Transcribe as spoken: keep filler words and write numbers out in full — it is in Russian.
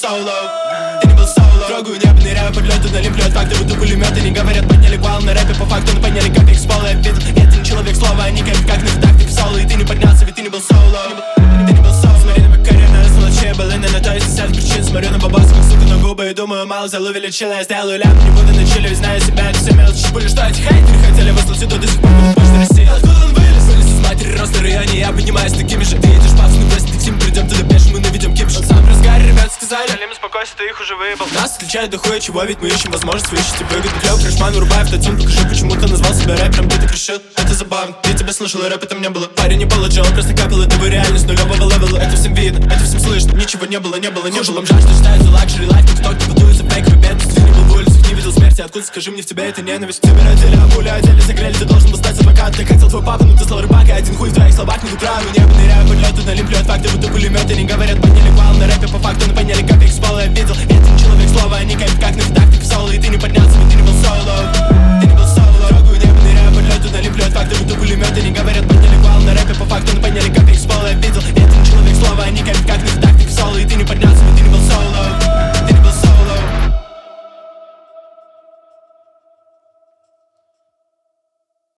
соло, ты не был соло. Трогаю небо, ныряю под лёд, удалим плёт. Факты будто пулемёты, не говорят, подняли гвал на рэпе. По факту, но поняли, как их с пола. Ведь это не человек слова, они как как на так соло. И ты не поднялся, ведь ты не был соло. Ты не был соло. Смотри на Макарена, сволочей баллины. На то есть десять причин, смотрю на бабосы, как сука на губы. И думаю, мало заловили чила. Я сделаю лям, не буду на чиле. Ведь знаю себя, это все мелочи. Были что эти хейтеры хотели выслать сюда, до сих пор будут почта России. Откуда он вылез? Вылез из матери, рост на районе. Я поднимаюсь такими же. Ты едешь пафосный квест, ты тим, придем туда пешим, мы наведем кипиш. Он сам разгарь, ребят сказали. Алим, успокойся, ты их уже выебал. Нас отличает дохуя чего, ведь мы ищем возможность вычесть и выгоду. Клёв, фрешман, вырубай автотюн, покажи, почему ты назвал себя рэпером. Ты так решил, это забавно. Я тебя слышал, и рэп это не было. Парень не получил, он просто капал, это вы реальность нулевого левела. Это всем видно, это всем слышно. Ничего не было, не было, не было. Бомжа, что считает за лакшери лайф, кто кто будует за фейк, побед. Ты не был в улицах, не видел смерти. Откуда, скажи мне, в тебя это ненависть? Тебе родили, а пуля одели, загрели. Ты должен был стать адвокатом. Ты хотел твой папа, но ты стал рыбак. И один хуй в твоих словах, не правы. Небо ныряю под лёд, удалим плёт. Факты будто пулемёты.